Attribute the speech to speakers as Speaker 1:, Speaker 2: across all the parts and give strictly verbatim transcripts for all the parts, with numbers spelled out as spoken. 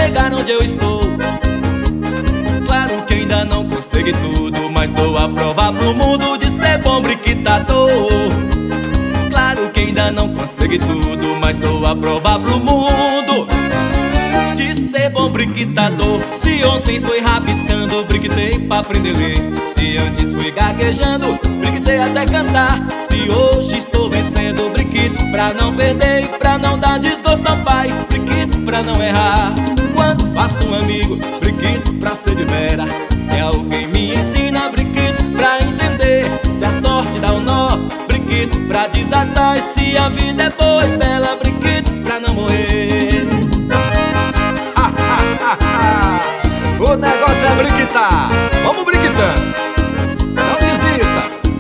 Speaker 1: chegar onde eu estou. Claro que ainda não consegui tudo, mas dou a prova pro mundo de ser bom briquitador. Claro que ainda não consegui tudo, mas dou a prova pro mundo de ser bom briquitador. Se ontem foi rabiscando, briquitei pra aprender a ler. Se antes fui gaguejando, briquitei até cantar. Se hoje estou vencendo, briquito pra não perder e pra não dar desgosto ao pai. Briquito pra não errar quando faço um amigo, briquito pra ser de vera. Se alguém me ensina, briquito pra entender. Se a sorte dá um nó, briquito pra desatar. E se a vida é boa e bela, briquito pra não morrer.
Speaker 2: O negócio é briquitar. Vamos briquitando, não desista.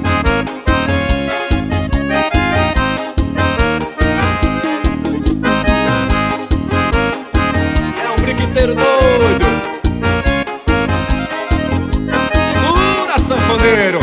Speaker 2: É um briquiteiro doido. Segura, sanfoneiro.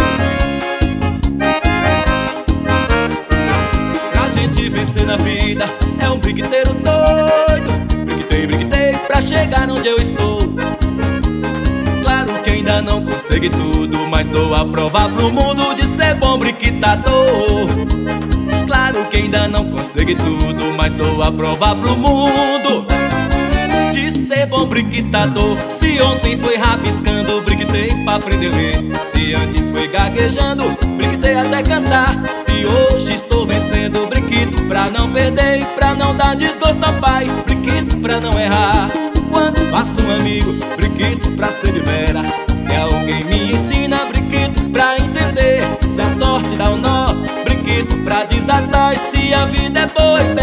Speaker 1: Pra gente vencer na vida é um briquiteiro doido. Briquitei, briquitei pra chegar onde eu estou. Claro que ainda não consegui tudo, mas dou a prova pro mundo de ser bom briquitador. Claro que ainda não consegui tudo, mas dou a prova pro mundo de ser bom briquitador. Se ontem foi rabiscando, briquitei pra aprender a ler. Se antes foi gaguejando, briquitei até cantar. Se hoje estou vencendo, briquito pra não perder e pra não dar desgosto ao pai. Briquito pra não errar quando faço um amigo, briquito pra ser de vera. Se alguém me ensina, briquito pra entender. Se a sorte dá um nó, briquito pra desatar. E se a vida é boa e bela,